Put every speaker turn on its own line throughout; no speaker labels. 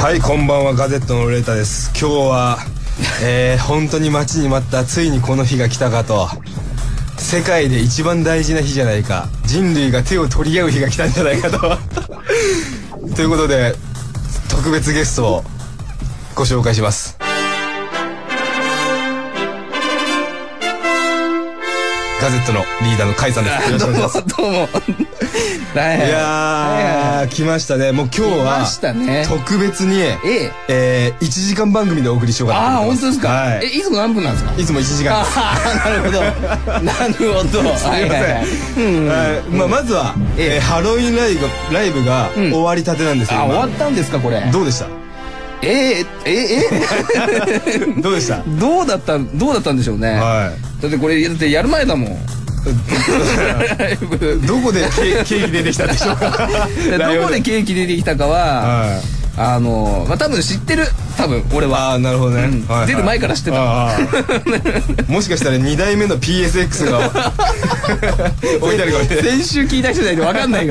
はい、こんばんは。ガゼットのルータです。今日は、本当に待ちに待ったついにこの日が来たかと、世界で一番大事な日じゃないか、人類が手を取り合う日が来たんじゃないかとということで特別ゲストをご紹介します。ガゼットのリーダーの甲斐さんです。よろしくお願いします。
どうも
いやー、来ましたね。もう今日は特別に1時間番組でお送りしようかなと思います。
ああ、本当ですか。はい、いつも何分なんですか。
いつも1時間です。
なるほどなるほど。すいません。
まずはハロウィンライブが終わりたてなんですよ。
終わったんですかこれ。
どうでした。どうでした。
どうだったんでしょうね。だってこれだってやる前だもん。
どこでケーキ出てきたんでしょうか。
どこでケーキ出てきたかは多分知ってる。多分俺は。ああ、
なるほどね。
出る前から知ってた。
もしかしたら2代目の PSX が置いてあるかもしれない。
先週聞いた人じゃないと分かんないから。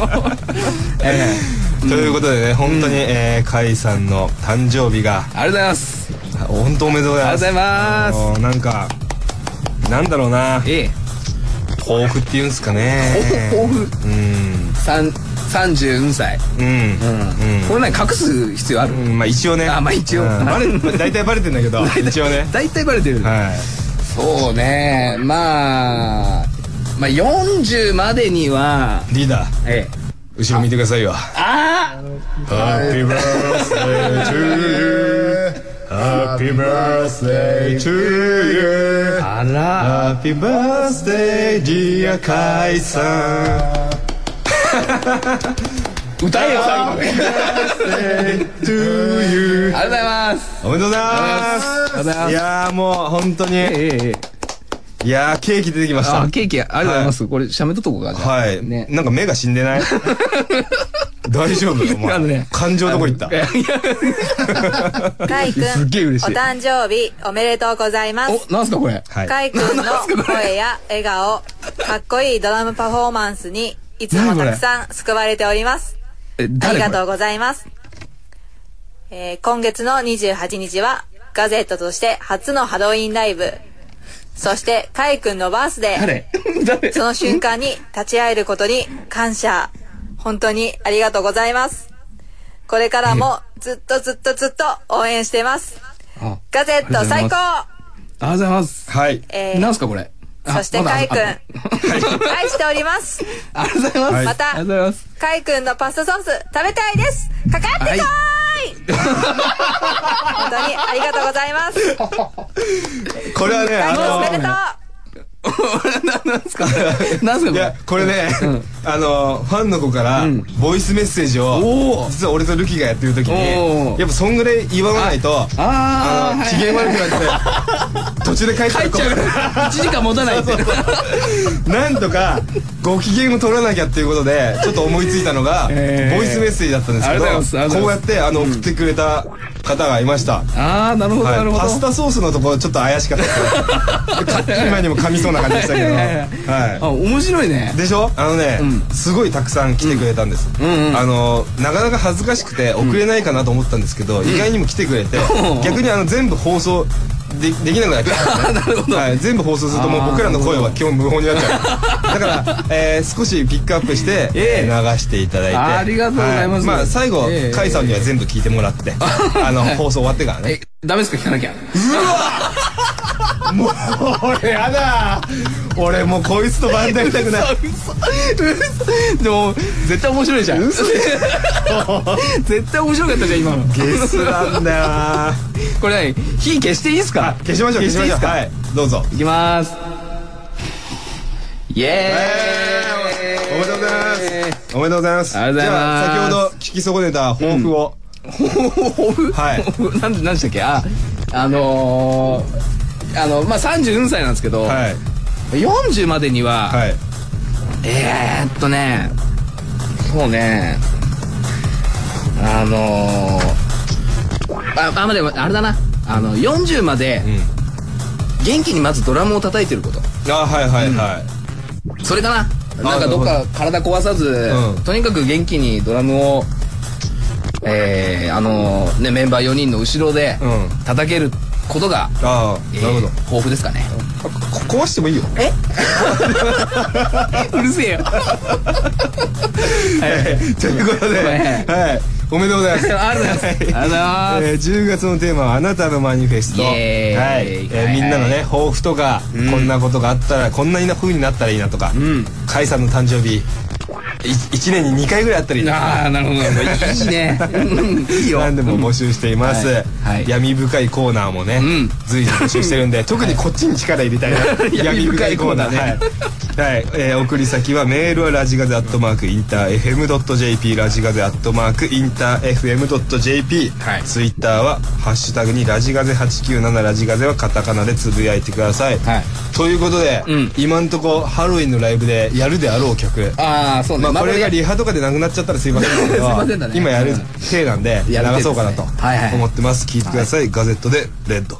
ということでね、本当に甲斐さんの誕生日が。
ありがとうございます。
本当おめでとうございます。
ありがとうございます。
なんかなんだろうな。抱負っていうんですかね。
抱負。30歳。これ何隠す必要ある。
まあ一応ね。
まあ一応。
大体バレてんだけど。一応ね。
大体バレてる。そうね。まあ40までには。
リーダー。後ろ見てくださいよ。Happy birthday to you.Happy birthday to you.
あら。
Happy birthday dear 甲斐さん。
歌えよ最後。
Happy birthday to you.
ありがとうございます。
おめでとうございます。いやーもう本当に。いやーケーキ出てきました。
ケーキありがとうございます。これ写メ撮っとこうか。
はい。なんか目が死んでない？大丈夫？お前感情どこ行った？
甲斐くん、お誕生日おめでとうございます。
なんすかこれ。
甲斐くんの声や笑顔、かっこいいドラムパフォーマンスにいつもたくさん救われております。ありがとうございます。今月の28日はガゼットとして初のハロウィンライブ、そして甲斐くんのバースデー、その瞬間に立ち会えることに感謝、本当にありがとうございます。これからもずっと応援してます。ガゼット最高。
ありがとうございます。
はい。
なんすかこれ。
そして甲斐くん、愛しております。
ありがとうございます。
また甲斐くんのパスタソース食べたいです。かかってこーい。本当にありがとうございます。
これはね、
おめでとう。
なんすかい
や、これね、ファンの子からボイスメッセージを実は俺とルキがやってる時に、やっぱそんぐらい言わないと機嫌悪くなって途中で帰っちゃう。
1時間持たないって。
なんとかご機嫌を取らなきゃっていうことでちょっと思いついたのがボイスメッセージだったんですけど、こうやって送ってくれた方がいました。
なるほどなるほど。
パスタソースのところちょっと怪しかったです。今にも噛みそうな感じでしたけど。
面白いね。
でしょ。すごいたくさん来てくれたんです。なかなか恥ずかしくて送れないかなと思ったんですけど、意外にも来てくれて、逆に全部放送できなくなっちゃう。全部放送するともう僕らの声は基本無法になっちゃう。だから少しピックアップして流していただいて、
ありがとうございます。
まあ最後甲斐さんには全部聞いてもらって放送終わってからね。
ダメですか聞かなきゃ。
もう俺やだ。俺もうこいつとバンドやりたくない。
でも絶対面白いじゃん。絶対面白かったじゃん今の。
ゲスなんだよな。
これ火消していいですか。
消しましょう。はい、どうぞ。
いきます。イエーイ。
おめでとうございます。おめでとうございます。
じゃ
あ先ほど聞き損ねた抱負を。
抱負。はい。なんでしたっけ。まあ34歳なんですけど、40までにはそうね、でもあれだな、40まで元気にまずドラムを叩いてること。それかな。なんかどっか体壊さず、とにかく元気にドラムをメンバー4人の後ろで叩けることが、
なるほど、
豊富ですかね。
壊してもいいよ。
うるせえよ。
ということで、はい、おめでとうございます。
ありがとうございます。
10月のテーマはあなたのマニフェスト。はい、みんなのね抱負とか、こんなことがあったらこんな風になったらいいなとか、甲斐さんの誕生日1年に2回ぐらいあったらいいな。
なるほど、いいね。いいよ。
何でも募集しています。闇深いコーナーもね随時募集してるんで、特にこっちに力入れたいな。闇深いコーナーね。はい、送り先はメールはラジガゼ@interfm.jp、ラジガゼ@interfm.jp、ツイッターはハッシュタグにラジガゼ897、ラジガゼはカタカナでつぶやいてください。ということで、今んとこハロウィンのライブでやるであろう曲、
そうね、
これがリハとかでなくなっちゃったらすいませんけど今やる体なんで流そうかなと思ってます。聴いてください。ガゼットでレッド。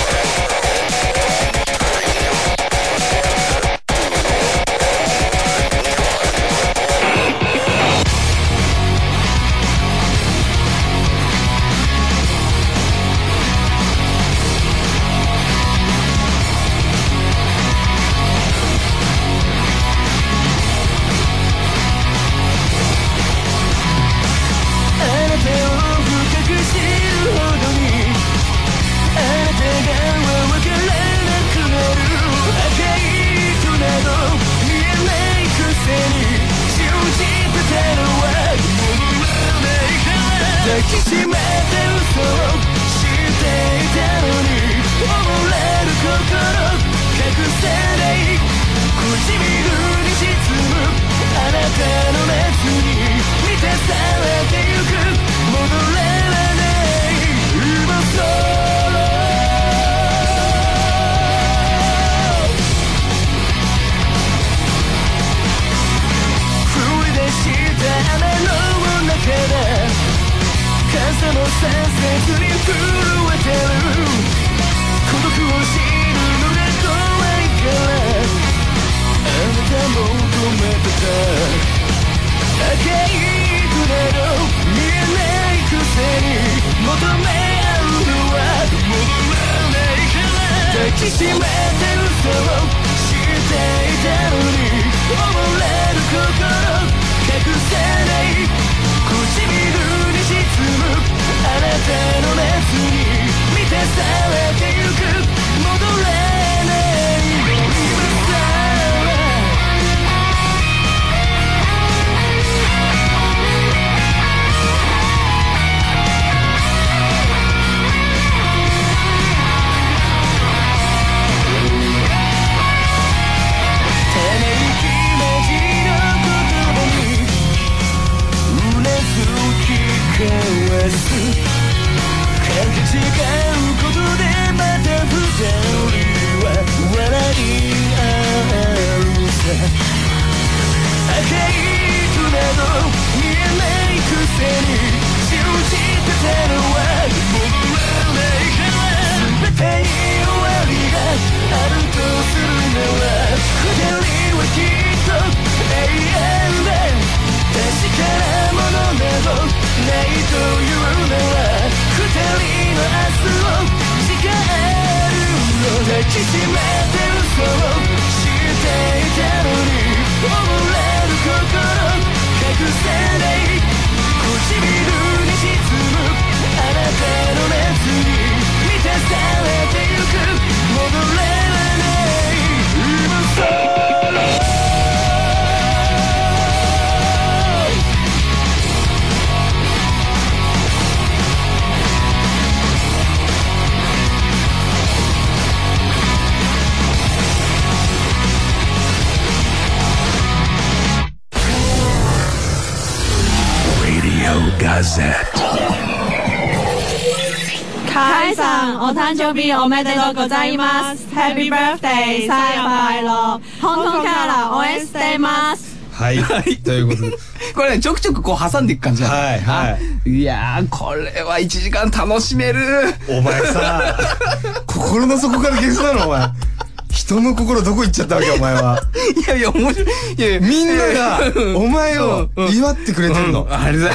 カイさん、お誕生日おめでとうございます。Happy birthday、生日快乐。香港から応援しています。
はい、ということで
これね、ちょくちょくこう挟んでいく感じなん
だ。
いやー、これは1時間楽しめる。
お前さ、心の底から消すなのお前。人の心どこ行っちゃったわけお前は。
いやいや、面白い。
みんながお前を祝ってくれてるの。
ありがとうございます。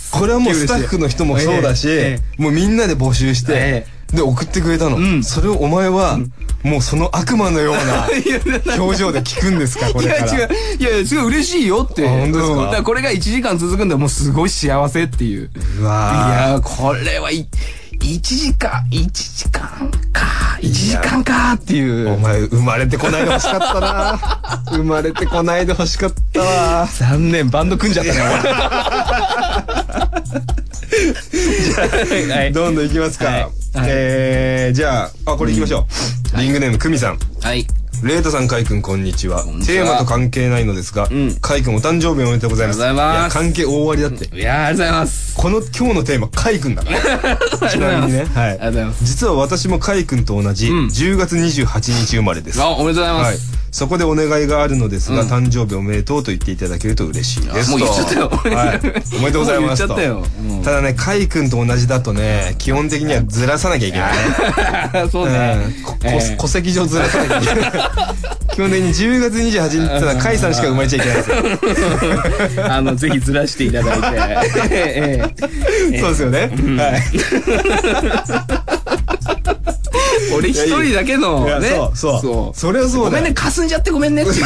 これはもうスタッフの人もそうだし、もうみんなで募集して、で送ってくれたの。それをお前は、もうその悪魔のような表情で聞くんですか、これから。
いや、すごい嬉しいよって。
本当ですか？
だからこれが1時間続くんだもうすごい幸せっていう。
うわ
いや、これは1時間かっていう。
お前生まれてこないで欲しかったな。生まれてこないで欲しかったわ。
残念、バンド組んじゃったね、
じゃあ、どんどんいきますか。じゃあ、これいきましょう。リングネームくみさん。
はい。
レイトさん、カイ君、こんにちは。テーマと関係ないのですが、カイ君お誕生日おめでとうございます。
ありがとうございます。
関係大ありだって。
いや、ありがとうございます。
今日のテーマ、カイ君だから。ちなみにね。はい。ありがとうございます。実は私もカイ君と同じ、10月28日生まれです。
おめでとうございます。
そこでお願いがあるのですが、誕生日おめでとうと言っていただけると嬉しいです。
もう言っちゃったよ。
おめでとうございますと。
言っちゃったよ。
ただね、カイ君と同じだとね、基本的にはずらさなきゃいけないね。
そうね。
戸籍上ずらさなきゃいけない。基本的に10月28日ってのはカイさんしか生まれちゃいけないですよ。
ぜひずらしていただいて。
そうですよね。はい。
俺一人だけのね。
そう。それはそうだ。
ごめんね、霞んじゃってごめんねっていう。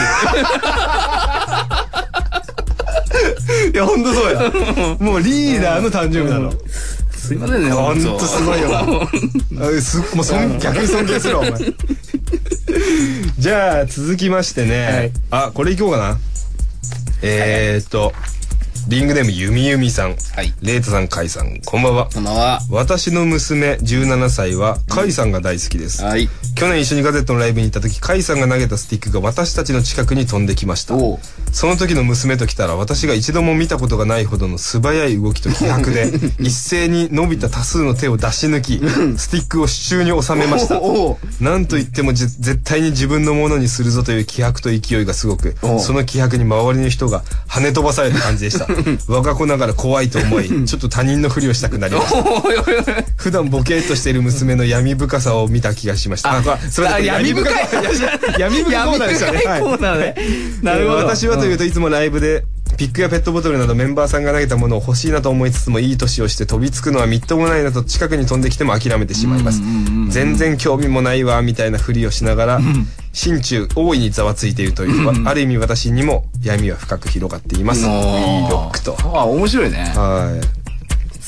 いや、ほんとそうや。もうリーダーの誕生日なの。
すいませんね、
ほんとすごいよな。もう逆に尊敬するわ、お前。じゃあ、続きましてね。これいこうかな。リングネームゆみゆみさん。レイトさん、カイさん、こんばんは。
こんばんは。
私の娘17歳はカイさんが大好きです。去年一緒にガゼットのライブに行った時、カイさんが投げたスティックが私たちの近くに飛んできました。その時の娘と来たら、私が一度も見たことがないほどの素早い動きと気迫で、一斉に伸びた多数の手を出し抜き、スティックを手中に収めました。なんと言っても絶対に自分のものにするぞという気迫と勢いがすごく、その気迫に周りの人が跳ね飛ばされた感じでした。我が子ながら怖いと思い、ちょっと他人のふりをしたくなりました。普段ボケーっとしている娘の闇深さを見た気がしました。
闇深い
闇深いコーナーでしたね。なるほど。私はというといつもライブでピックやペットボトルなどメンバーさんが投げたものを欲しいなと思いつつも、いい年をして飛びつくのはみっともないなと近くに飛んできても諦めてしまいます。全然興味もないわみたいなふりをしながら心中大いにざわついているという、ある意味私にも闇は深く広がっています。いいロックと。
面白いね。
はい。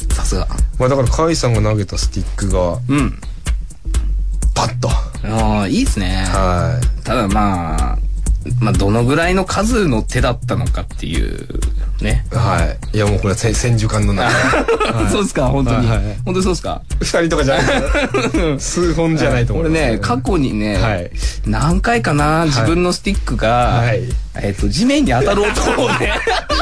さすが。
だからカイさんが投げたスティックがパッと。
いいですね。ただまあどのぐらいの数の手だったのかっていうね。
いやもうこれは千手観の中。
そうですか、本当に。本当にそうですか。
2人とかじゃない。数本じゃないと思う。
俺ね、過去にね、何回かな、自分のスティックが、地面に当たる音をね。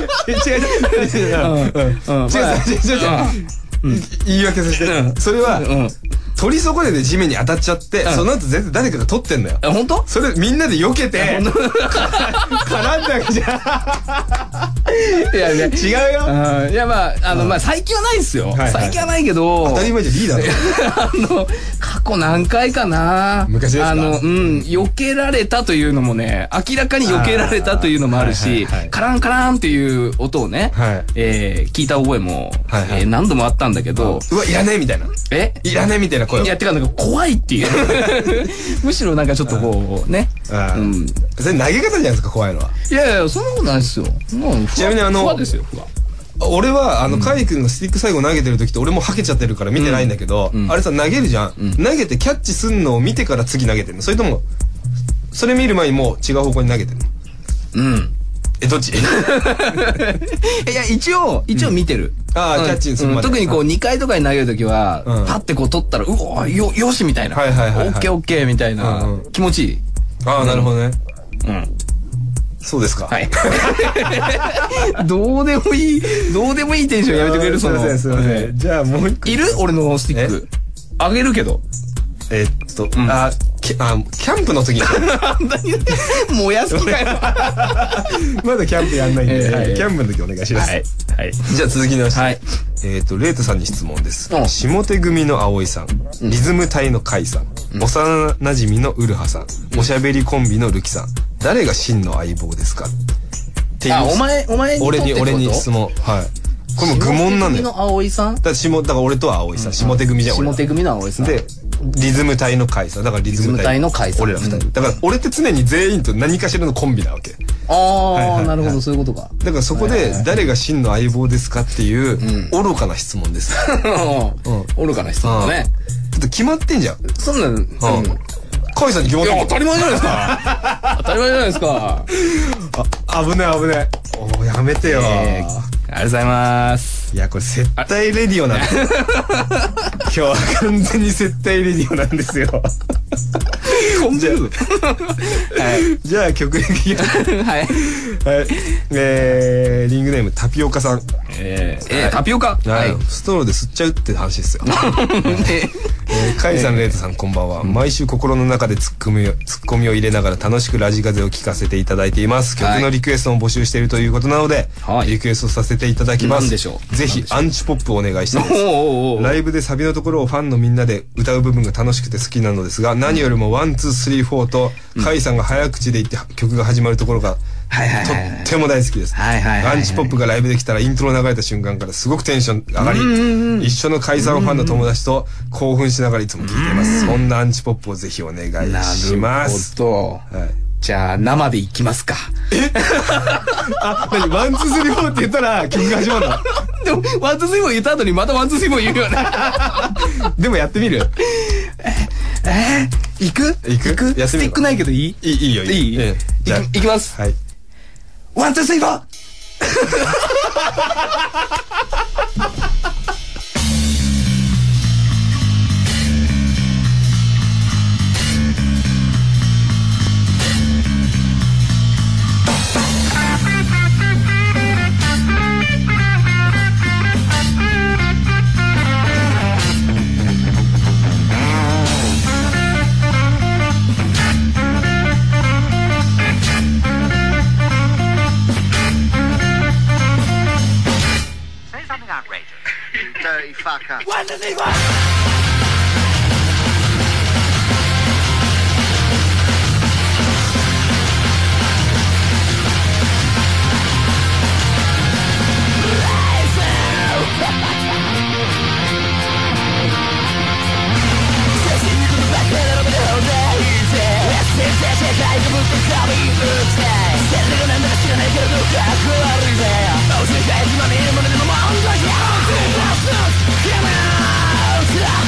違う。
言い訳させて。それは、取り損ねで地面に当たっちゃって、その後全然誰かが取ってんのよ。
本当？
それみんなで避けて、絡んだわけじゃん。いやね、違うよ。いやまあ
最近はないですよ。最近はないけど。
当たり前じゃリーダーだ。
過去何回かな。
昔ですか？
避けられたというのもね、明らかに避けられたというのもあるし、カランカランっていう音をね、聞いた覚えも何度もあったんだけど、
うわ、いらねえみたいな。いらねえみたいな声を。
いや、てかなんか怖いっていう。むしろなんかちょっとこう、ね。
それ投げ方じゃないですか、怖いのは。
いやいや、そんなことないですよ。
ちなみに
ふわですよ、ふわ。
俺は、カイ君がスティック最後投げてる時って俺もはけちゃってるから見てないんだけど、あれさ、投げるじゃん。投げてキャッチすんのを見てから次投げてるの？それとも、それ見る前にもう違う方向に投げてるの？どっち？い
や、一応見てる。
キャッチするまで。
特にこう2回とかに投げるときは、パッてこう取ったら、うおよしみたいな。オッケーオッケーみたいな。気持ちいい。
なるほどね。そうですか。
どうでもいいテンションやめてくれる？
すいません。じゃあもう一個。
いる？俺のスティック。あげるけど。
キャンプの時に。
燃やす気かよ。
まだキャンプやんないんで、キャンプの時お願いします。じゃあ続きまして。レイトさんに質問です。下手組の葵さん、リズム隊のカイさん、幼馴染のウルハさん、おしゃべりコンビのルキさん、誰が真の相棒ですか？っていう。
お前にとってってこと？
俺に質問。 これも愚問なんだよ。
下手組の葵さん？
だから俺とは葵さん、下手組じゃん。
下手組の葵さん。
で、リズム隊の甲斐さん。だからリズム隊の甲斐さん。俺ら二人。だから俺って常に全員と何かしらのコンビなわけ。
ああ、なるほど、そういうことか。
だからそこで誰が真の相棒ですかっていう愚かな質問です。
愚かな質問だね。
ちょっと決まってんじゃん。
そんなの、
甲斐さんに決まってんじゃん。
当たり前じゃないですか。当たり前じゃないですか。
危ない危ない。やめてよ。
ありがとうございます。
いや、これ接待レディオなんです。今日は完全に接待レディオなんですよ。じゃあ曲いきます。
はい。
リングネームタピオカさん。
タピオカ。
はい。ストローで吸っちゃうって話ですよ。カイさん、レイトさん、こんばんは。毎週心の中でツッコミを入れながら楽しくラジカゼを聴かせていただいています。曲のリクエストも募集しているということなので、リクエストさせていただきます。ぜひアンチポップをお願いしたいです。ライブでサビのところをファンのみんなで歌う部分が楽しくて好きなのですが、何よりも1、2、3、4とカイさんが早口で言って曲が始まるところがとっても大好きです。アンチポップがライブできたらイントロ流れた瞬間からすごくテンション上がり、一緒のカイさんファンの友達と興奮しながらいつも聴いています。そんなアンチポップをぜひお願いします。
なるほど。じゃあ生でいきますか。
何ワンツースリーフォーって言ったら曲が始まるの？
でもワンツースリーフォー言った後にまたワンツースリーフォー言うよね。
でもやってみる？
行く？
やってみる？
スティックないけどいい？
いいよ。
いい？じゃあ行きます。
はい。
ワンツースリーフォー。
Dirty fucker.
What does he want? Come out!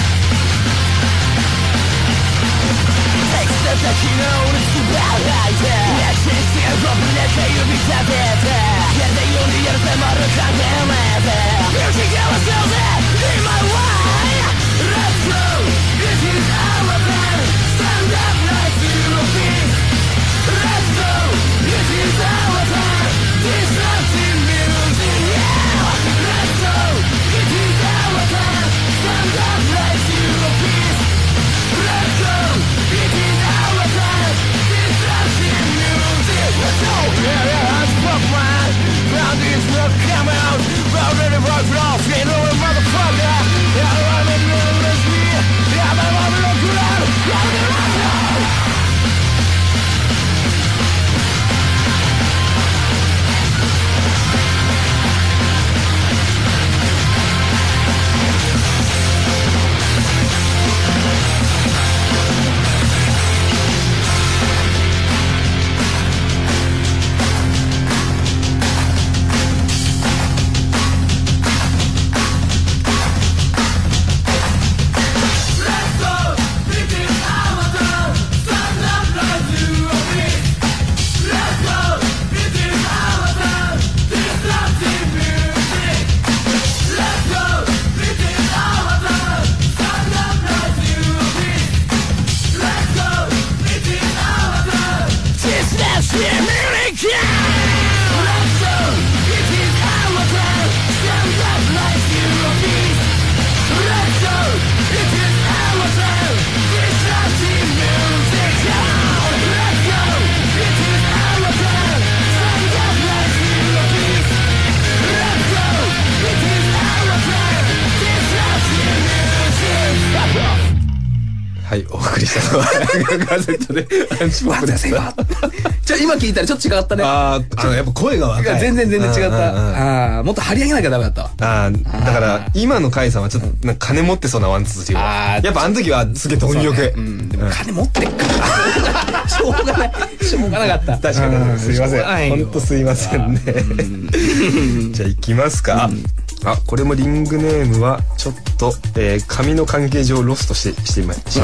カセットでアンチポップです。
今聞いたらちょっと違ったね。
やっぱ声が若い。
全然違った。もっと張り上げなきゃダメだったわ。
だから今の甲斐さんはちょっとなんか金持ってそうなワンツーっていうか、やっぱあの時はすげえ貪欲。
でも金持ってっからしょうがなかった。
確かに。すいません。本当すいませんね。じゃあ行きますか。これもリングネームはちょっと紙の関係上ロストしてみました。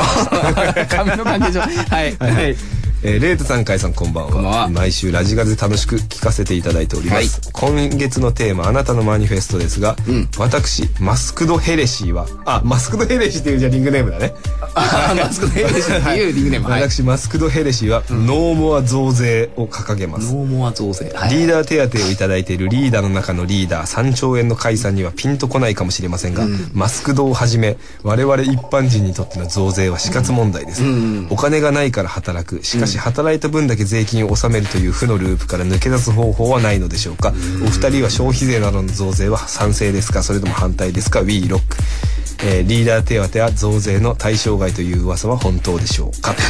紙の関係上。はい。
レートさん、甲斐さん、こんばんは。毎週ラジガルで楽しく聞かせていただいております。今月のテーマ、あなたのマニフェストですが、私、マスクドヘレシーは、マスクドヘレシーっていうじゃリングネームだね。
マスクドヘレシーっていうリングネーム。
私、マスクドヘレシーは、ノーモア増税を掲げます。
ノーモア増税。
リーダー手当をいただいているリーダーの中のリーダー、3兆円の甲斐さんにはピンとこないかもしれませんが、マスクドをはじめ、我々一般人にとっての増税は死活問題です。お金がないから働く。しかし、働いた分だけ税金を納めるという負のループから抜け出す方法はないのでしょうか。お二人は消費税などの増税は賛成ですか、それとも反対ですか。 We Rock。リーダー手当は増税の対象外という噂は本当でしょうか。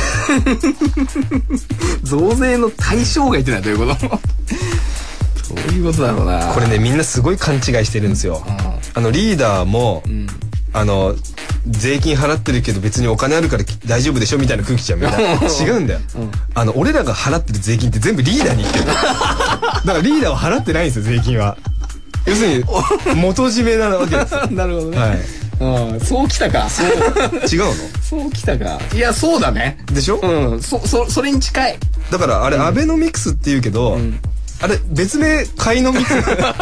増税の対象外ってのはどういうこと？どういうことだろうな。
これね、みんなすごい勘違いしてるんですよ。リーダーも、税金払ってるけど別にお金あるから大丈夫でしょみたいな空気じゃんみんな。違うんだよ。俺らが払ってる税金って全部リーダーに行ってる。だからリーダーは払ってないんですよ、税金は。要するに元締めなわけですよ。
なるほどね。はい。そうきたか。
違うの？
そうきたか。いや、そうだね。
でしょ？
それに近い。
だからあれ、アベノミクスって言うけど、あれ別名カイノミクス。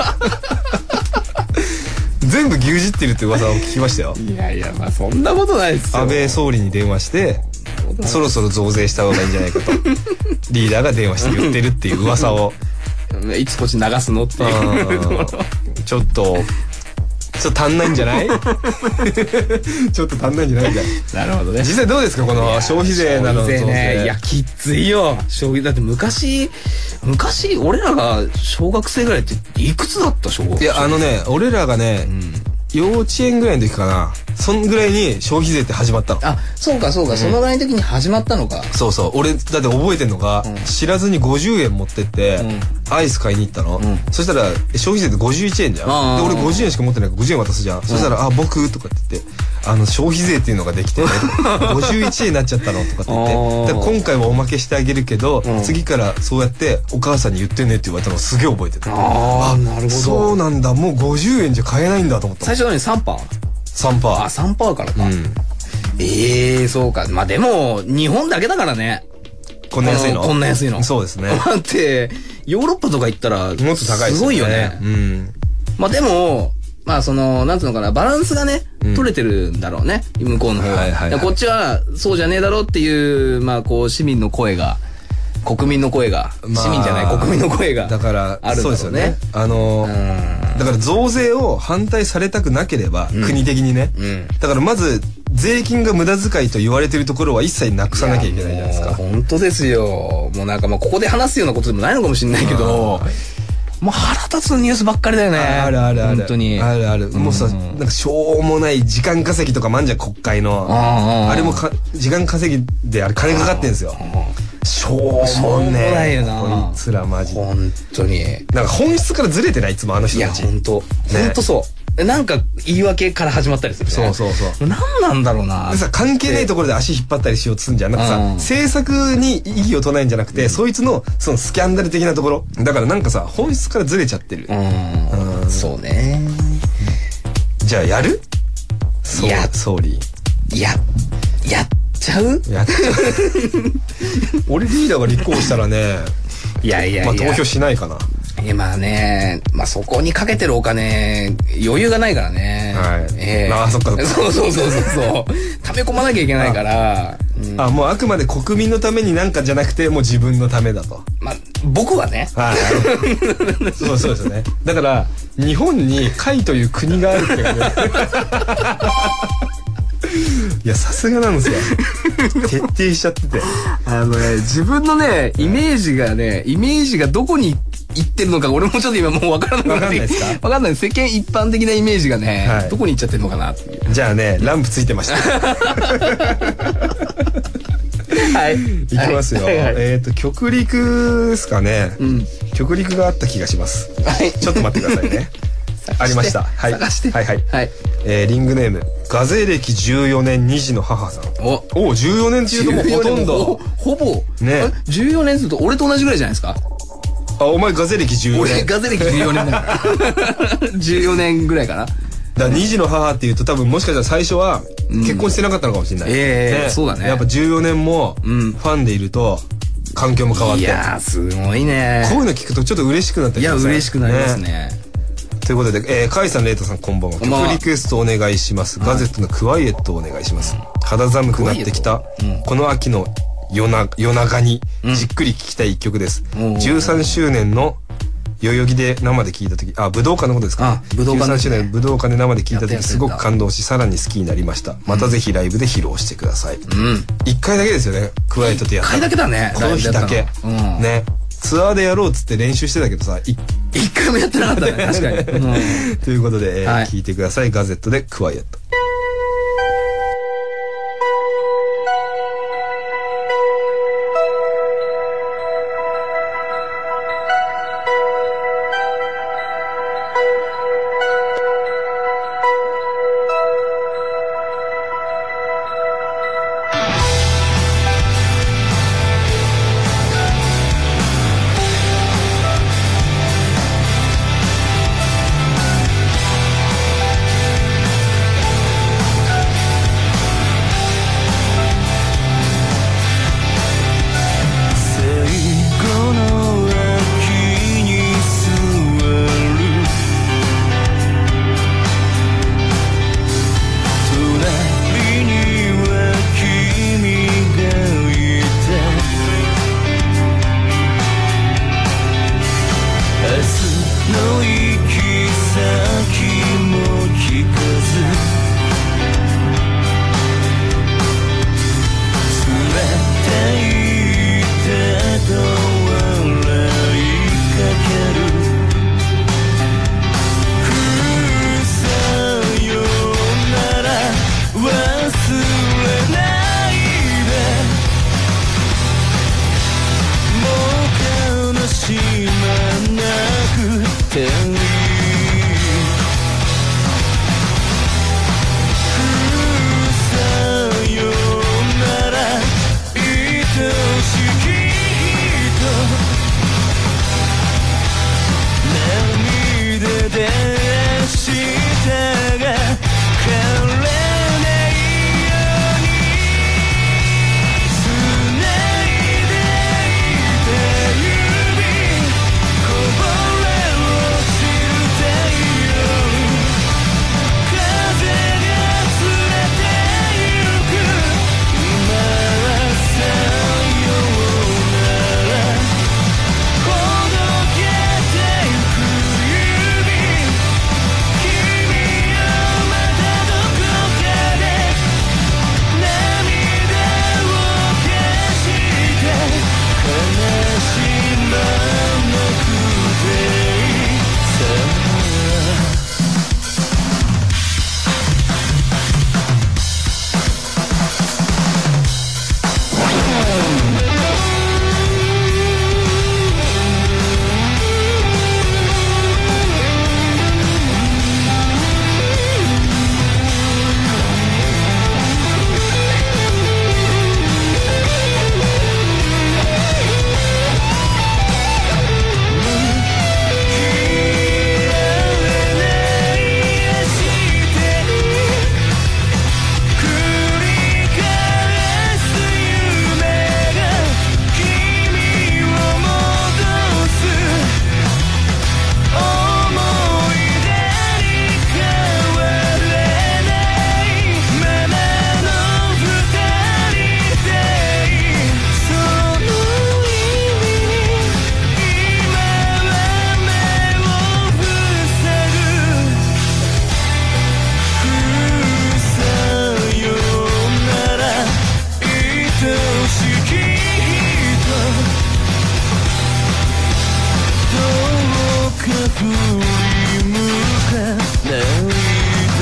全部牛耳ってるって噂を聞きましたよ。
いやいや、まあそんなことないですよ。
安倍総理に電話して、そろそろ増税した方がいいんじゃないかとリーダーが電話して言ってるっていう噂を。
いつこっち流すのっていうところ。
ちょっと足んないんじゃない？ちょっと足んないんじゃないか。
なるほどね。
実際どうですか、この消費税などの増税。
いや、きついよ。消費だって昔俺らが小学生ぐらいっていくつだった小学生？いや、
俺らがね、幼稚園ぐらいの時かな、そんぐらいに消費税って始まったの。
そうか、そのぐらいの時に始まったのか。
そうそう。俺だって覚えてんのが、知らずに50円持ってって、アイス買いに行ったの。そしたら消費税って51円じゃん。で、俺50円しか持ってないから50円渡すじゃん。そしたら、僕とかって言って、消費税っていうのができてね、51円になっちゃったのとかって言って、今回はおまけしてあげるけど、次からそうやってお母さんに言ってねって言われたのすげえ覚えてた。
なるほど。
そうなんだ、もう50円じゃ買えないんだと思った。
最初のに 3%？
3%。
3% からか。そうか。まあでも、日本だけだからね。
こんな安いの？
こんな安いの。
そうですね。
だって、ヨーロッパとか行ったら、もっと高いですよね。すごいよね。まあでも、まあなんつうのかな、バランスがね、取れてるんだろうね。向こうの方は。こっちは、そうじゃねえだろっていう、まあ市民の声が、国民の声が、市民じゃない国民の声があるんだろうね。
そうですよね。だから増税を反対されたくなければ、国的にね。だからまず税金が無駄遣いと言われてるところは一切なくさなきゃいけないじゃないですか。
本当ですよ。もうなんかここで話すようなことでもないのかもしれないけど、もう腹立つニュースばっかりだよね。
ある。
本当に。
ある。もうさ、なんかしょうもない時間稼ぎとかもあんじゃん、国会の。あれも時間稼ぎで金かかってんですよ。しょうもね
ないよな。
こいつらマジ。
本当に。
なんか本質からずれてない、いつもあの人たち。
いや、本当そう。なんか言い訳から始まったりするね。
そう。
何なんだろうな。
でさ、関係ないところで足引っ張ったりしようとするんじゃん。なんかさ、政策に異議を唱えるんじゃなくて、そいつのそのスキャンダル的なところ。だからなんかさ、本質からずれちゃってる。
そうね。
じゃあやる？総理。
やっちゃう？
やっちゃう。俺リーダーが立候補したらね、
いや。
まあ投票しないかな。
まあね、まあそこにかけてるお金、余裕がないからね。
はい。そっか。
そう。溜め込まなきゃいけないから。
もうあくまで国民のためになんかじゃなくて、もう自分のためだと。
まあ、僕はね。
はい。そうですよね。だから、日本に甲斐という国があるってこといや、さすがなんですよ。徹底しちゃってて。
自分のね、イメージがどこに行ってるのか、俺もちょっと今もう分からなくなって。
分かんないですか？
分かんない。世間一般的なイメージがね、どこに行っちゃってるのかなっていう。
じゃあね、ランプついてました。
はい。
いきますよ。極陸ですかね。極陸があった気がします。ちょっと待ってくださいね。ありました。はい。
探して。
はいはい。リングネームガゼ歴14年2児の母さん。お、14年っていうともうほとんど
ほぼ
ね。
14年すると俺と同じぐらいじゃないですか。
あ、お前ガゼ歴14年。
俺ガゼ歴14年だから。14年ぐらいかな。
だ2児の母っていうと多分もしかしたら最初は結婚してなかったのかもしれない。
そうだね。
やっぱ14年もファンでいると環境も変わって。
いやーすごいね。
こういうの聞くとちょっと嬉しくなったりしますね。
いや嬉しくなりますね。
ということで、カイさん、レイトさん、こんばんは。曲リクエストお願いします。ガゼットのクワイエットをお願いします。肌寒くなってきた、この秋の夜長にじっくり聴きたい一曲です。13周年の代々木で生で聴いた時、武道館のことですかね。13周年武道館で生で聴いた時すごく感動し、さらに好きになりました。またぜひライブで披露してください。1回だけですよね、クワイエットってやった。
1回だけだね。
この日だけ。ね。ツアーでやろうっつって練習してたけどさ、一
回もやってなかったね。確かに。
ということで、聞いてください。ガゼットでクワイエット。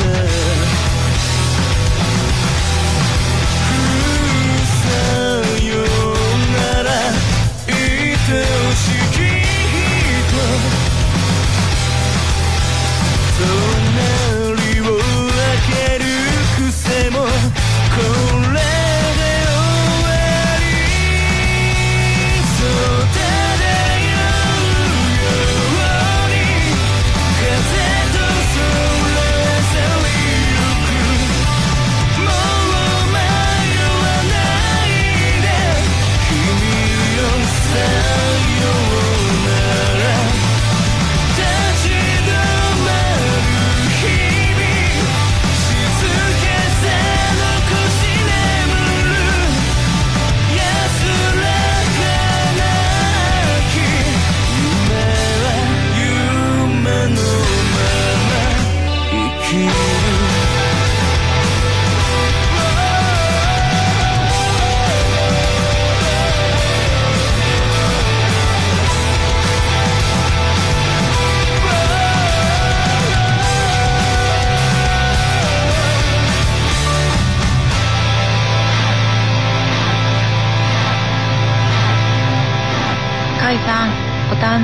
さよ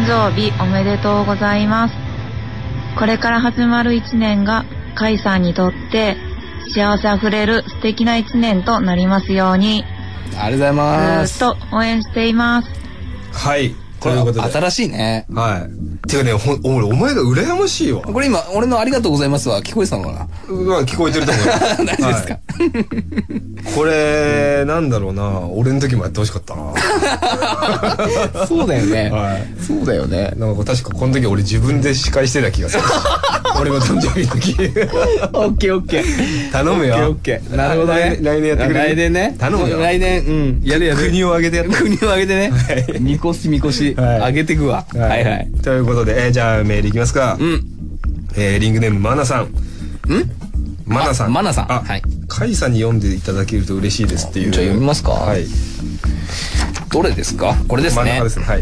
誕生日おめでとうございます。これから始まる1年がカイさんにとって幸せあふれる素敵な1年となりますように。
ありがとうございます。
ずっと応援しています。
はい。
これ新しいね。
はい。てかね、俺、お前が羨ましいわ。
これ今、俺のありがとうございますは聞こえてたのかな？
聞こえてると思います。
大丈夫ですか？
これ、なんだろうな。俺の時もやってほしかったな。
そうだよね。はい。そうだよね。
なんか確かこの時俺自分で司会してた気がする。俺の誕生日の時。
オッケーオッケー。
頼むよ。
オッケー。なるほどね。
来年やってくれ。
来年ね。
頼むよ。
来年、やる。
国を挙げてやって。
国を挙げてね。みこし、上げてくわ。はいはい。
ということで、じゃあメールいきますか。リングネームマナさん。マナさん。
はい。
カイさんに読んでいただけると嬉しいですっていう。
じゃあ読みますか。はい。どれですか？これですね。はい。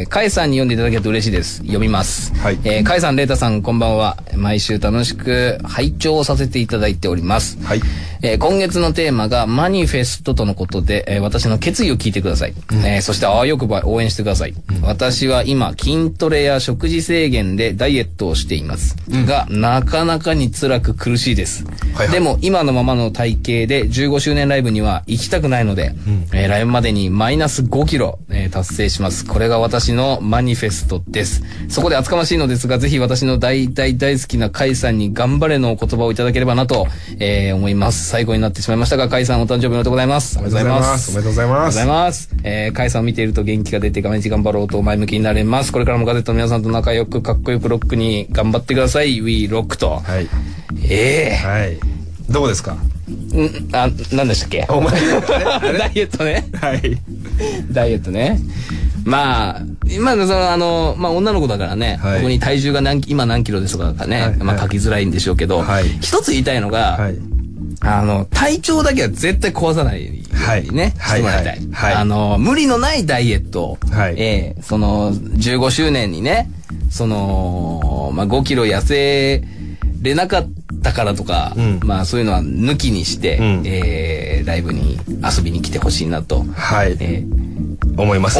カイさんに読んでいただけると嬉しいです。読みます。はい。カイさん、レータさん、こんばんは。毎週楽しく拝聴させていただいております。はい。今月のテーマがマニフェストとのことで、私の決意を聞いてください。そしてよく応援してください。私は今、筋トレや食事制限でダイエットをしています。が、なかなかに辛く苦しいです。でも、今のままの体型で15周年ライブには行きたくないので、ライブまでにマイナス5キロ、達成します。これが私のマニフェストです。そこで厚かましいのですが、ぜひ私の大好きなカイさんに頑張れのお言葉をいただければなと、思います。最後になってしまいましたが、カイさんお誕生日おめでとうございます。
おめでとうございます。おめでとうございます。
おめでとうございます。カイさんを見ていると元気が出て毎日頑張ろうと前向きになれます。これからもガゼットの皆さんと仲良くかっこよくロックに頑張ってください。We Rock と。はい。
はい。どうですか？
何でしたっけ？お前ダイエットね。はい。ダイエットね。まあ、今の女の子だからね、ここに体重が今何キロですとかね、まあ書きづらいんでしょうけど、一つ言いたいのが、体調だけは絶対壊さないようにね、してもらいたい。無理のないダイエット、その、15周年にね、5キロ痩せれなかったからとか、まあそういうのは抜きにして、ライブに遊びに来てほしいなと。はい。
思います。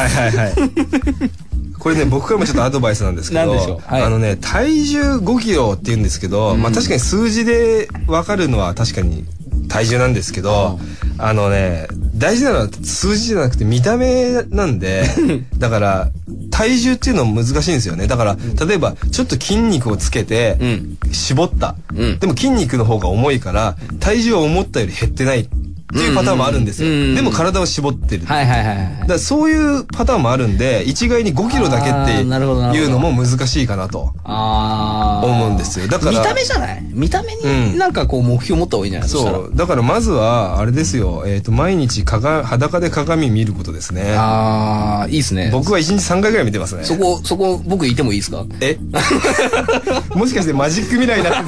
これね、僕からもちょっとアドバイスなんですけど、体重5キロって言うんですけど、まあ確かに数字で分かるのは確かに体重なんですけど、大事なのは数字じゃなくて見た目なんで、だから体重っていうのは難しいんですよね。だから例えばちょっと筋肉をつけて絞った、でも筋肉の方が重いから体重は思ったより減ってないっていうパターンもあるんですよ。でも体を絞ってる。だからそういうパターンもあるんで、一概に5キロだけっていうのも難しいかなと思うんですよ。だから
見た目じゃない？見た目になんかこう目標持った方がいいんじゃない？
そう。だからまずはあれですよ。毎日裸で鏡見ることですね。
ああ、いいですね。
僕は1日3回ぐらい見てますね。
そこ僕いてもいいですか？
もしかしてマジック未来にな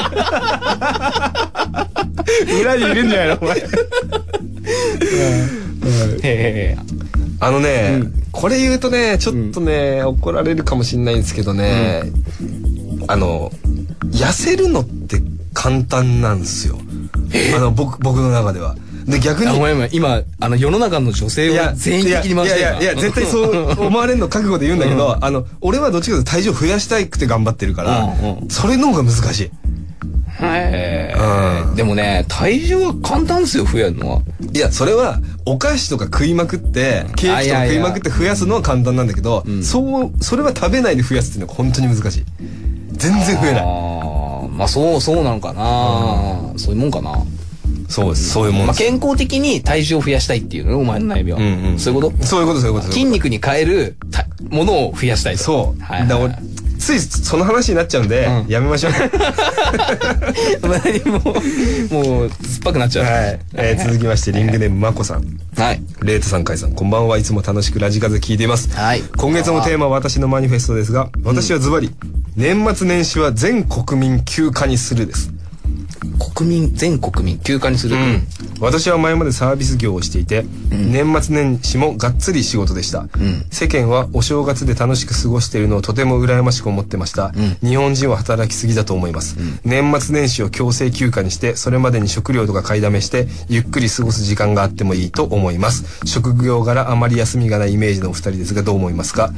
ってて裏にいるんじゃないのお前。これ言うとね、ちょっとね、怒られるかもしれないんですけどね、痩せるのって簡単なんですよ。僕の中では。で、逆に。
今、世の中の女性を全員的に回してる。
いや、絶対そう思われるの覚悟で言うんだけど、俺はどっちかというと体重増やしたくて頑張ってるから、それの方が難しい。
でもね、体重は簡単ですよ、増やるのは。
いや、それは、お菓子とか食いまくって、ケーキとか食いまくって増やすのは簡単なんだけど、それは食べないで増やすっていうのは本当に難しい。全然増えない。
まあ、そうなのかな。そういうもんかな。
そうです、そういうもんです。
健康的に体重を増やしたいっていうのお前の悩みは。そういうこと？
そういうこと。
筋肉に変えるものを増やしたいと。
そう。ついその話になっちゃうんで、やめましょう。
もう、酸っぱくなっちゃう。
はい。続きまして、リングネームまこさん。はい。レータさん、カイさん、こんばんは。いつも楽しくラジカゼ聞いています。はい。今月のテーマは私のマニフェストですが、私はズバリ、年末年始は全国民休暇にするです。
全国民休暇にする。
私は前までサービス業をしていて、年末年始もがっつり仕事でした。世間はお正月で楽しく過ごしているのをとても羨ましく思ってました。日本人は働きすぎだと思います。年末年始を強制休暇にして、それまでに食料とか買いだめしてゆっくり過ごす時間があってもいいと思います。職業柄あまり休みがないイメージのお二人ですが、どう思いますか？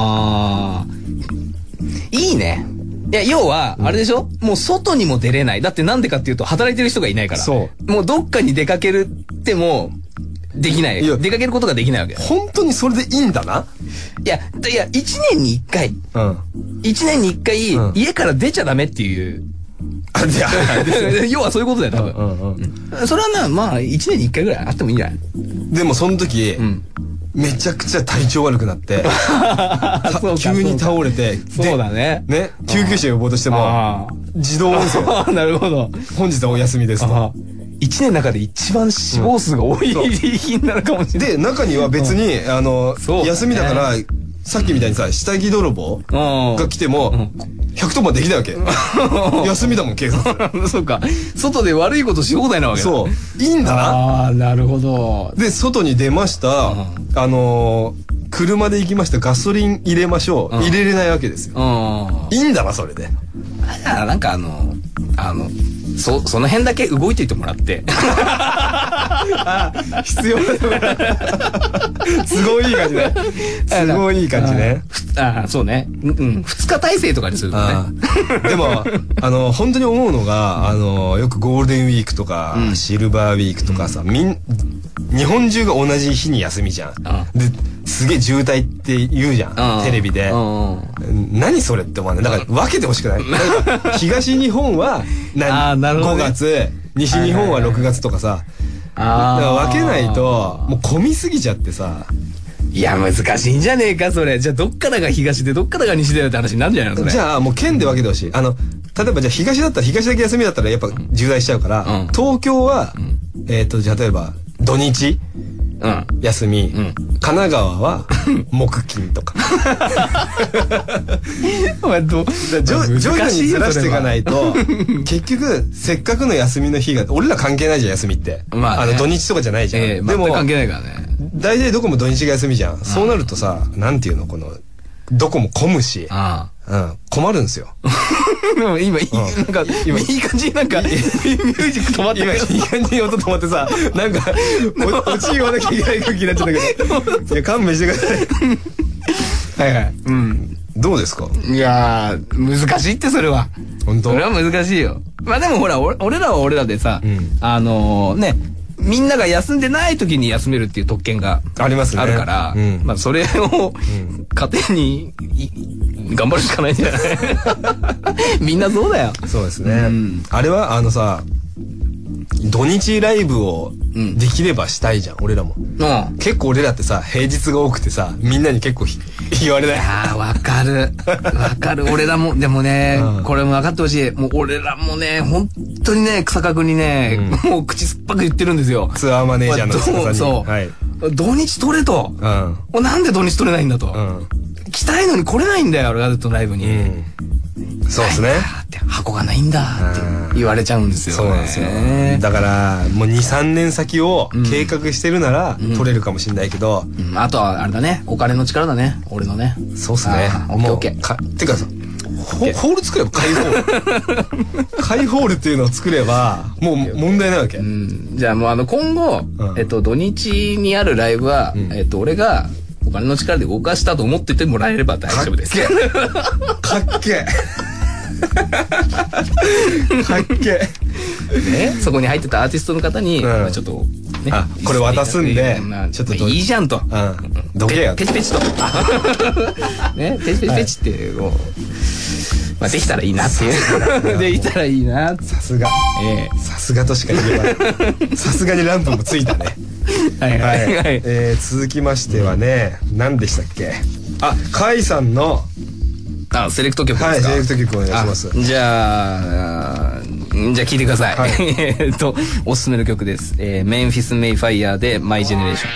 いいね。いや、要は、あれでしょ、もう外にも出れない。だってなんでかっていうと、働いてる人がいないから。
そう。
もうどっかに出かけるっても、できない。出かけることができないわけ。
本当にそれでいいんだな。
いや、一年に一回。一年に一回、家から出ちゃダメっていう。要はそういうことだよ、多分。それはな、まあ、一年に一回ぐらいあってもいいんじゃない？
でもその時、めちゃくちゃ体調悪くなって急に倒れて、
そうだね。
ね、救急車呼ぼうとしても自動音声。
なるほど。
本日はお休みですと。
一年の中で一番死亡数が多い日になるかもしれない。
で、中には別に休みだからさっきみたいにさ、下着泥棒が来ても110番できないわけ。休みだもん、警察。
そうか。外で悪いことし放題なわけだ。
そう。いいんだな。
ああ、なるほど。
で、外に出ました。車で行きました。ガソリン入れましょう。入れれないわけですよ。いいんだな、それで。
なんかその辺だけ動いていてもらって。
必要だと思う。すごいいい感じね。すごいいい感じね。
そうね。2日体制とかにするとね。
でも、本当に思うのが、よくゴールデンウィークとか、シルバーウィークとかさ、日本中が同じ日に休みじゃん。で、すげえ渋滞って言うじゃん。テレビで。何それって思わない。だから分けてほしくない？東日本は5月、西日本は6月とかさ。だから分けないと、もう混みすぎちゃってさ。
いや、難しいんじゃねえか、それ。じゃあ、どっからが東で、どっからが西だよって話になるんじゃないの？それ。
じゃあ、もう県で分けてほしい。例えばじゃあ東だったら、東だけ休みだったらやっぱ渋滞しちゃうから、東京は、じゃあ例えば、土日休み、神奈川は木金とか。徐々にずらしていかないと、結局せっかくの休みの日が俺ら関係ないじゃん、休みって。土日とかじゃないじゃん。
でも関係ないからね。
大体どこも土日が休みじゃん。そうなるとさ、なんていうの、どこも混むし、困るんですよ。
今、なんか、今いい感じになんか、ミュージック止まって
今、いい感じに音止まってさ、なんか、落ち言わなきゃいけない空気になっちゃったけど。いや、勘弁してください。はいはい。どうですか？
いやー、難しいって、それは。
本当？
それは難しいよ。まあでもほら、俺らは俺らでさ、ね、みんなが休んでない時に休めるっていう特権が
ありますね。
あるから、まあそれを糧に頑張るしかないんじゃない？みんなそうだよ。
そうですね。あれはさ、土日ライブをできればしたいじゃん、俺らも。結構俺らってさ、平日が多くてさ、みんなに結構言われない。
ああ、わかる。わかる。俺らも、でもね、これも分かってほしい。もう俺らもね、本当にね、草角にね、もう口酸っぱく言ってるんですよ。
ツアーマネージャーの草角に。
そう。土日取れと。なんで土日取れないんだと。来たいのに来れないんだよ、ガゼットライブに。
そうですね。
箱がないんだって言われちゃうんですよ。
そうなんですよ。だから、もう2、3年先を計画してるなら取れるかもしれないけど。
あとは、あれだね。お金の力だね。俺のね。
そうっすね。
オッケー。
てかさ、ホール作れば開ホール。開ホールっていうのを作れば、もう問題ないわけ。
じゃあもう今後、土日にあるライブは、俺が、お金の力で動かしたと思っててもらえれば大丈夫です。
かっけかっけ
ね、そこに入ってたアーティストの方に、ちょっと、ね、
これ渡すんで、
ちょっといいじゃんと。
どけや。
ペチペチと。ね、ペチペチペチって、まあ、できたらいいなっていう。できたらいいな。
さすが。さすがとしか言えない。さすがにランプもついたね。はいはい。続きましてはね、何でしたっけ？カイさんの、
セレクト曲ですか？
はい、セレクト曲お願いします。
じゃあ聴いてください。おすすめの曲です。メンフィス・メイファイヤーでマイ・ジェネレーション。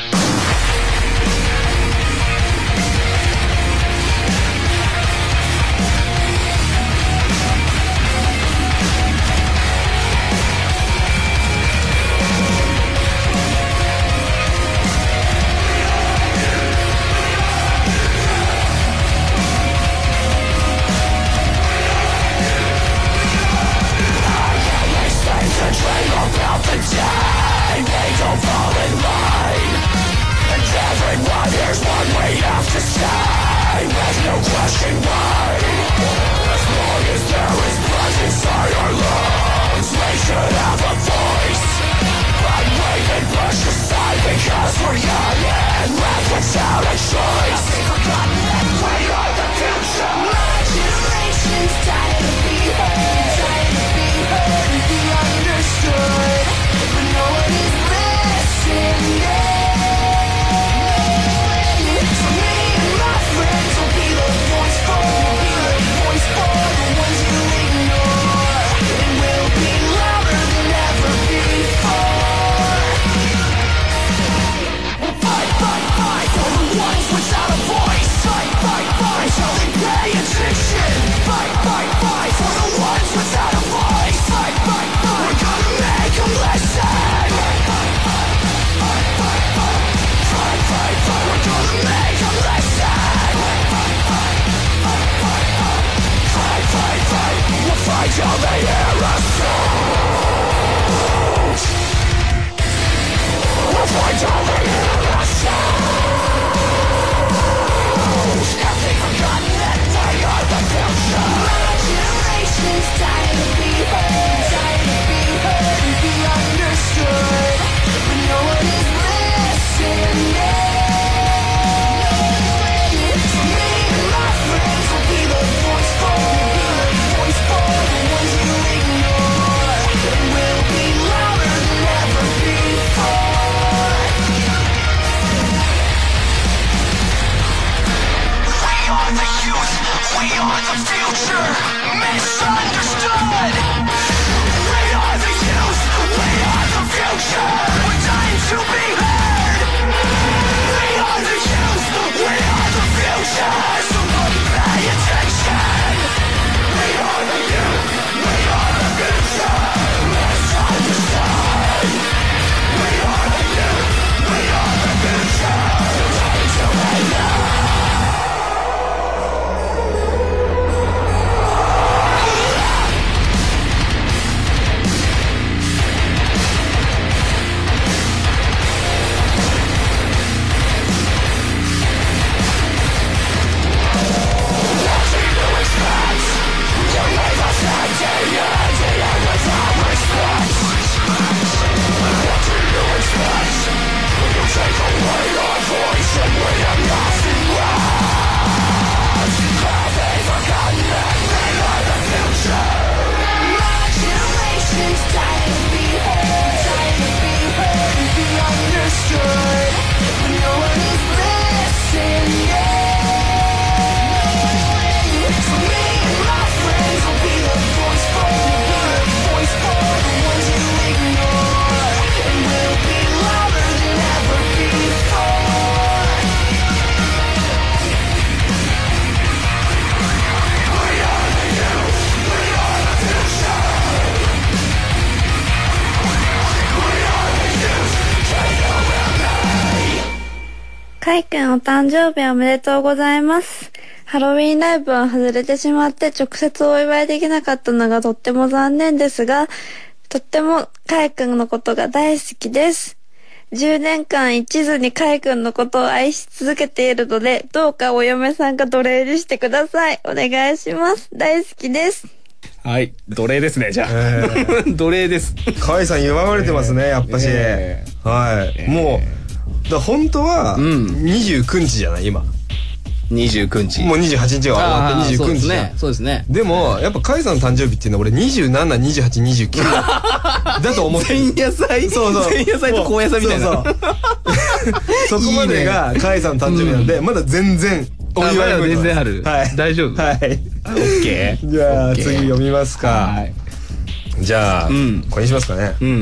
かいくんお誕生日おめでとうございます。ハロウィンライブは外れてしまって直接お祝いできなかったのがとっても残念ですが、とってもかいくんのことが大好きです。10年間一途にかいくんのことを愛し続けているので、どうかお嫁さんが奴隷にしてください。お願いします。大好きです。
はい、奴隷ですね、じゃあ。奴隷です。
かいさん祝われてますね、やっぱし。はい。もう、だ本当は29日じゃない、今。
29日。
もう28日が終わって29日じゃん。
そうですね。
でも、やっぱカイさんの誕生日っていうのは俺27、28、29だと思ってる。
前夜祭そうそう。前夜祭と高野菜みたいな。そうそう。そ
こまでがカイさんの誕生日なんで、まだ全然お祝い
は全然ある。はい。大丈夫。
はい。
オッケー。
じゃあ次読みますか。はい。じゃあ、これにしますかね。うん。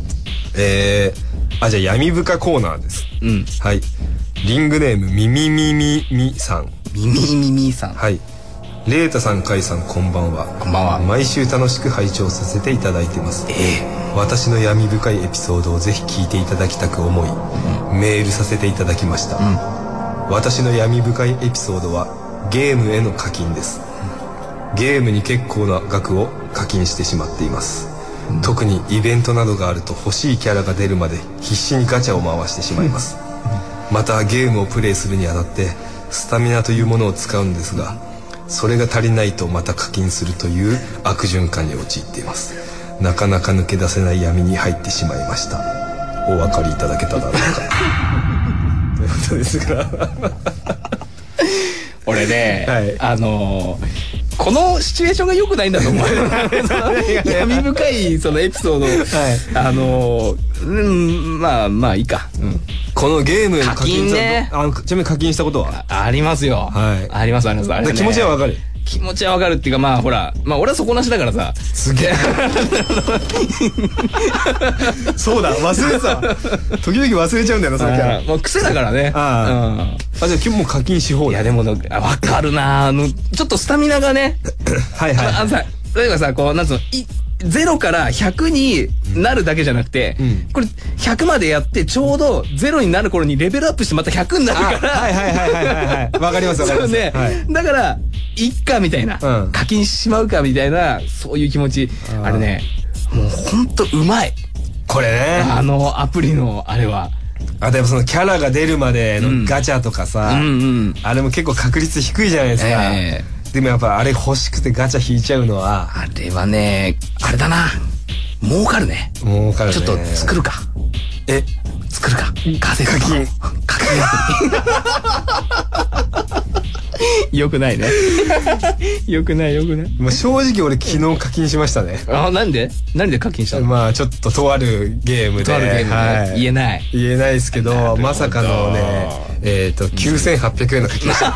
じゃあ闇深コーナーです。うん。はい。リングネームみみみみみさん。
みみみみさん。
はい。レータさん、カイさん、こんばんは。
こんばんは。
毎週楽しく拝聴させていただいてます。私の闇深いエピソードをぜひ聞いていただきたく思い、メールさせていただきました。私の闇深いエピソードはゲームへの課金です。ゲームに結構な額を課金してしまっています。特にイベントなどがあると欲しいキャラが出るまで必死にガチャを回してしまいます。またゲームをプレイするにあたってスタミナというものを使うんですが、それが足りないとまた課金するという悪循環に陥っています。なかなか抜け出せない闇に入ってしまいました。お分かりいただけただろうかということですが
俺ね、
はい、
このシチュエーションが良くないんだと思う闇深いそのエピソード、はい、まあいいか、うん、
このゲーム
課金ね。
ちなみに課金したことは
ありますよ、はい、ありますあれ、ね、
気持ちはわかる。
気持ちはわかるっていうか、まあほら、まあ俺は底なしだからさ。
すげえそうだ、忘れてた。時々忘れちゃうんだよな、そのキャラ。
もう癖だからね。
じゃあ今日も課金し放題。
いやでもわかるな、ちょっとスタミナがね
はいはい、
さ、例えばさ、こうなんつうの、0から100になるだけじゃなくて、これ100までやってちょうど0になる頃にレベルアップしてまた100になるから、
はいはいはいはいはいわかりますわかります。
そうね、だからいっかみたいな、課金しまうかみたいな、そういう気持ち。あれね、もうほんとうまい
これね、
アプリのあれは。
あとやっぱそのキャラが出るまでのガチャとかさ、あれも結構確率低いじゃないですか。でもやっぱあれ欲しくてガチャ引いちゃうのは、
あれはね、あれだな、儲かるね。
儲かるね。
ちょっと作るか。作るか。課金アプリよくないねよくない。
まあ正直俺昨日課金しましたね。
なんで課金したの？
まあちょっととあるゲームで、
はい、言えない
ですけど、まさかのね、9800円の課金したん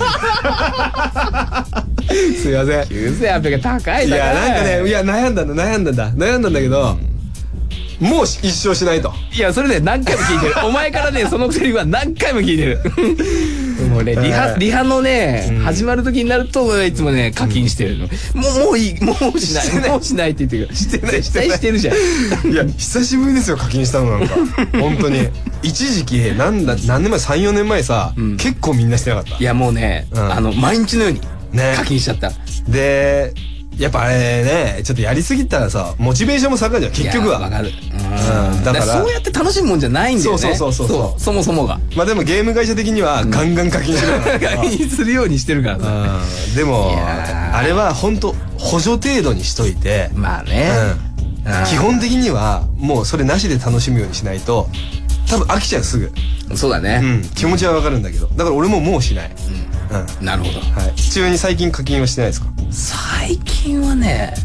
ですすいません。
9800円高いな。
いやなんかね、悩んだんだけど、もう一生しないと。
いやそれで何回も聞いてるお前からね、そのセリフは何回も聞いてるもうね、リハのね、始まる時になるといつもね課金してるの。もういい、もうしないって言ってる。してない、絶対してるじゃん。
いや久しぶりですよ課金したのなんか本当に。一時期何年前、3、4年前さ、結構みんなしてなかった。
いやもうね、毎日のように課金しちゃった。
でやっぱあれね、ちょっとやりすぎたらさ、モチベーションも下がるじゃん、結局は。
わかる。だからそうやって楽しむもんじゃないんだよね。そうそもそもが。
まあでもゲーム会社的にはガンガン課金してるから。
課金するようにしてるからさ。
でもあれは本当補助程度にしといて、
まあね、
基本的にはもうそれなしで楽しむようにしないと多分飽きちゃう、すぐ。
そうだね。
気持ちはわかるんだけど、だから俺もうしない。
なるほど。
はい。ちなみに最近課金はしてないですか？
最近は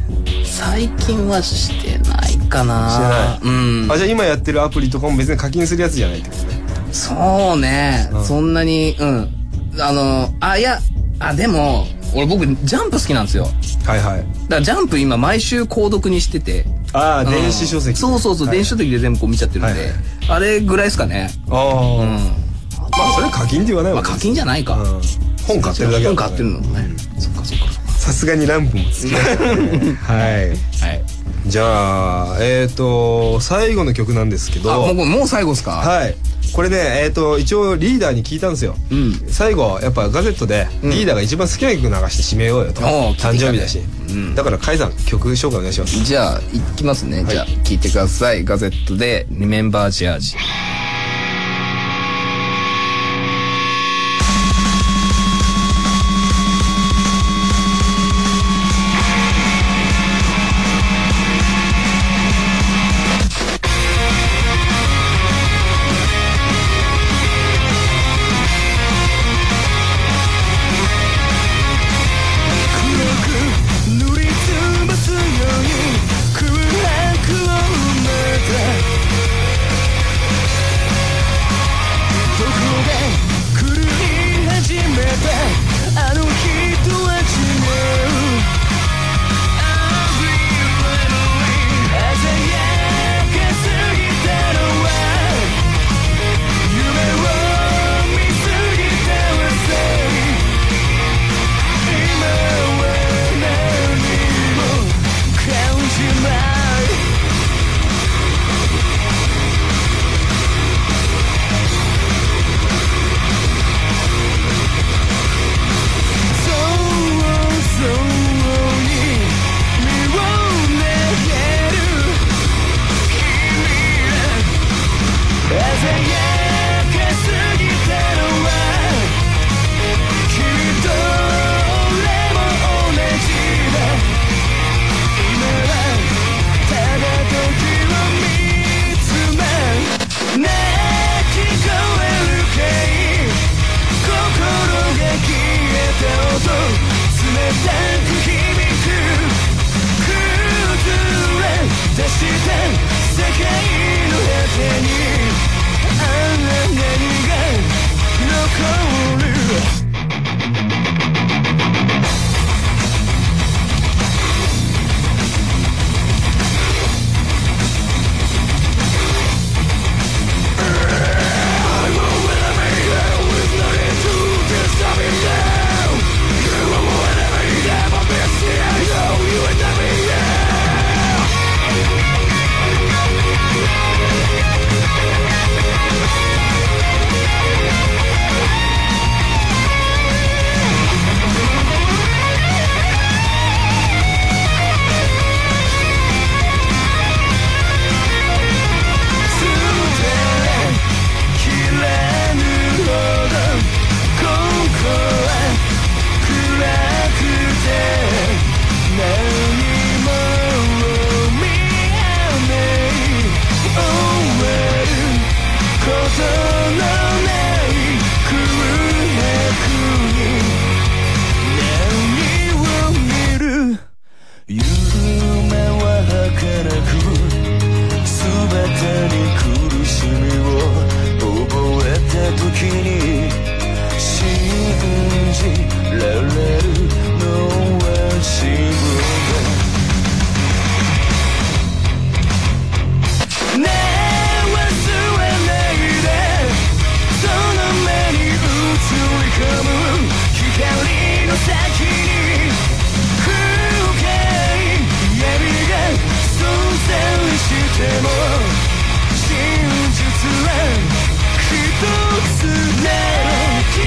してないかな。
してない。じゃあ今やってるアプリとかも別に課金するやつじゃないってことね。
そうね。そんなに、でも僕ジャンプ好きなんですよ。
はいはい。
だからジャンプ今毎週購読にしてて。
電子書籍。
そう、電子書籍で全部こう見ちゃってるんで、あれぐらいですかね。
まあそれ課金って言わないわけ。
課金じゃないか。
本買ってるだけ。
本買ってるのね。そっか。
さすがにランプもつきましたね。はい。じゃあ最後の曲なんですけど。
もう最後ですか？
はい。これね、一応リーダーに聞いたんですよ。最後やっぱガゼットでリーダーが一番好きな曲流して締めようよと。誕生日だし。だからカイさん曲紹介お願いします。
じゃあいきますね。じゃあ聞いてください。ガゼットでリメンバージャージ。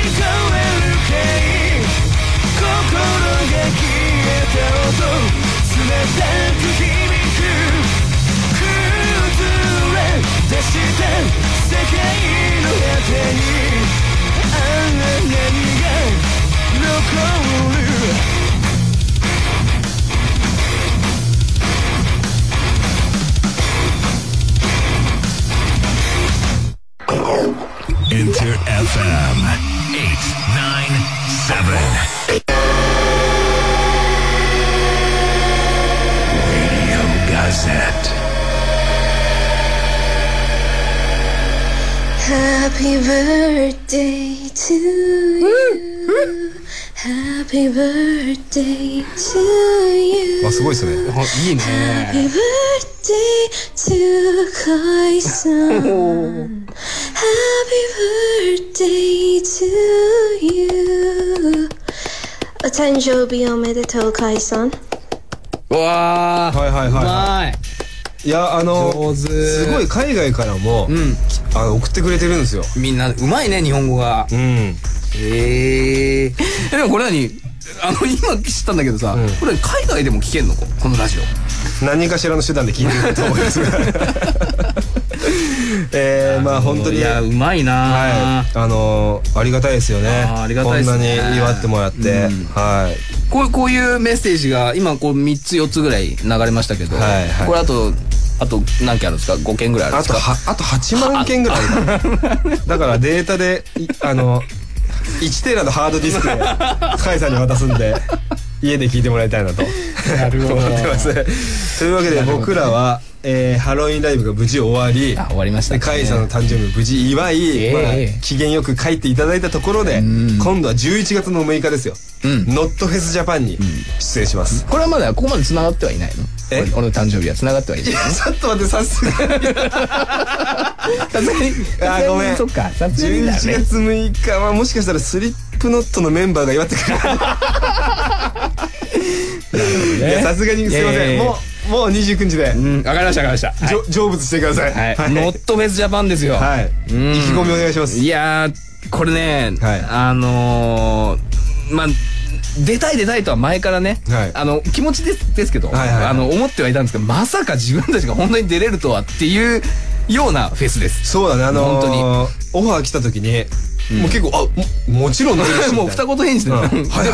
Inter FM 897 Radio Gazette.
Happy birthday to you. Happy birthday to you.
あ、すごいですね。
いいね。
Happy birthday to Kai-san. Happy birthday to you. お誕生日おめでとう、Kai-san。
うわー、
はいはいはい、
うまい。
いや、
上手。
すごい海外からも、送ってくれてるんですよ。
みんなうまいね、日本語が。
うん。
でもこれ何、今知ったんだけどさ、これ海外でも聞けんの、このラジオ。
何かしらの手段で聞いてると思いますがまあ本当に、いや、
うまいな。
はい、ありがたいですよね。
ありがたいですね。
こんなに祝ってもらって、はい。
こういうメッセージが今こう3つ4つぐらい流れましたけど、これあと何件あるんですか？5件ぐらいあるんですか？
あと8万件ぐらいだからデータで1テラのハードディスクでカイさんに渡すんで家で聞いてもらいたいなと
なるほど
思ってます。というわけで僕らはハロウィンライブが無事終わり、
終わりましたね。
カイさんの誕生日を無事祝い、機嫌よく帰っていただいたところで、今度は11月の6日ですよ。ノットフェスジャパンに出演します。
これはまだここまで繋がってはいないの？俺の誕生日は繋がってはいない。
ちょっと待って、さすがにごめん。
そっか、
11月6日はもしかしたらスリップノットのメンバーが祝ってくれる。いや、さすがにすいません。もう29日で。
わかりました、わかりました。
成仏してください。
ノットフェスジャパンですよ。
はい。意気込みお願いします。
いやー、これね、まあ、出たいとは前からね、気持ちですけど、思ってはいたんですけど、まさか自分たちが本当に出れるとはっていうようなフェスです。
そうだね、本当にオファー来た時にもう結構もちろん出るし、
もう二言返事で出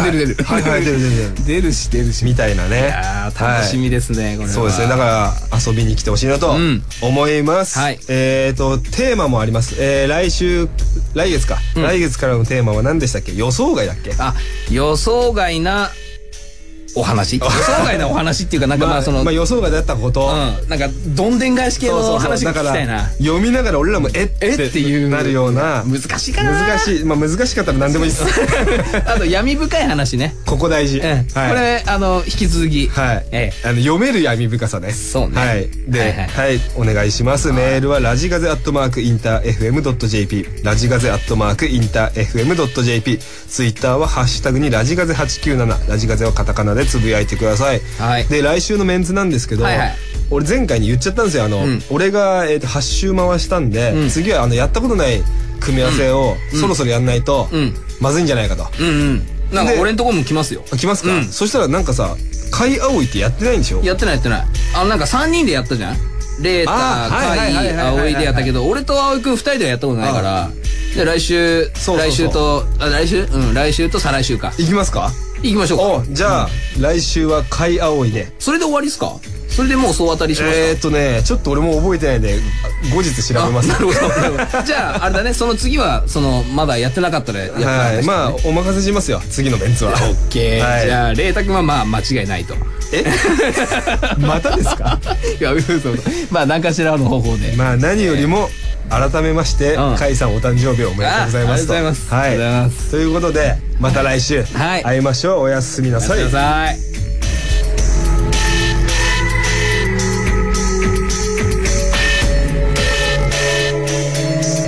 るし
みたいなね。
いや楽しみですね、これは。
そうですね、だから遊びに来てほしいなと思います。テーマもあります。来月か、来月からのテーマは何でしたっけ？予想外だっけ？
予想外なお話、予想外なお話っていうか、なんかまあその
予想外だったこと、
なんかどんでん返し系の話が聞きたいな。
読みながら俺らもっていうなるような。
難しいかな。
難しい。まあ難しかったら何でもいいです。
あと闇深い話ね。
ここ大事。こ
れ引き続き、
読める闇深さね。
そうね。
はい。で、お願いします。メールはラジガゼ@interfm.jp、ラジガゼ@interfm.jp、ツイッターはハッシュタグにラジガゼ897、ラジガゼはカタカナでつぶやいてください。で、来週のメンツなんですけど、俺前回に言っちゃったんですよ。俺が8週回したんで、次はやったことない組み合わせをそろそろやんないとまずいんじゃないかと。
なんか俺んとこも来ますよ。
来ますか？そしたらなんかさ、海葵ってやってないんでしょ？
やってない。なんか3人でやったじゃん。レータ、海、葵でやったけど、俺と葵くん2人ではやったことないから、で来週と再来週か。
行きますか？
行きましょうか。
じゃあ来週は海葵で。
それで終わりっすか？それでもう総当たりしますか？
ちょっと俺も覚えてないんで後日調べます。
なるほど。じゃああれだね、その次はまだやってなかったらやってなかった。
まあお任せしますよ、次のメンツは。
オッケー。じゃあレイタ君はまあ間違いないと。
またですか？
いや、嘘。まあ何かしらの方法で。
まあ何よりも改めまして甲斐さんお誕生日おめでとうございますと。
ありがとうございます。
ということでまた来週会いましょう。おやすみなさい。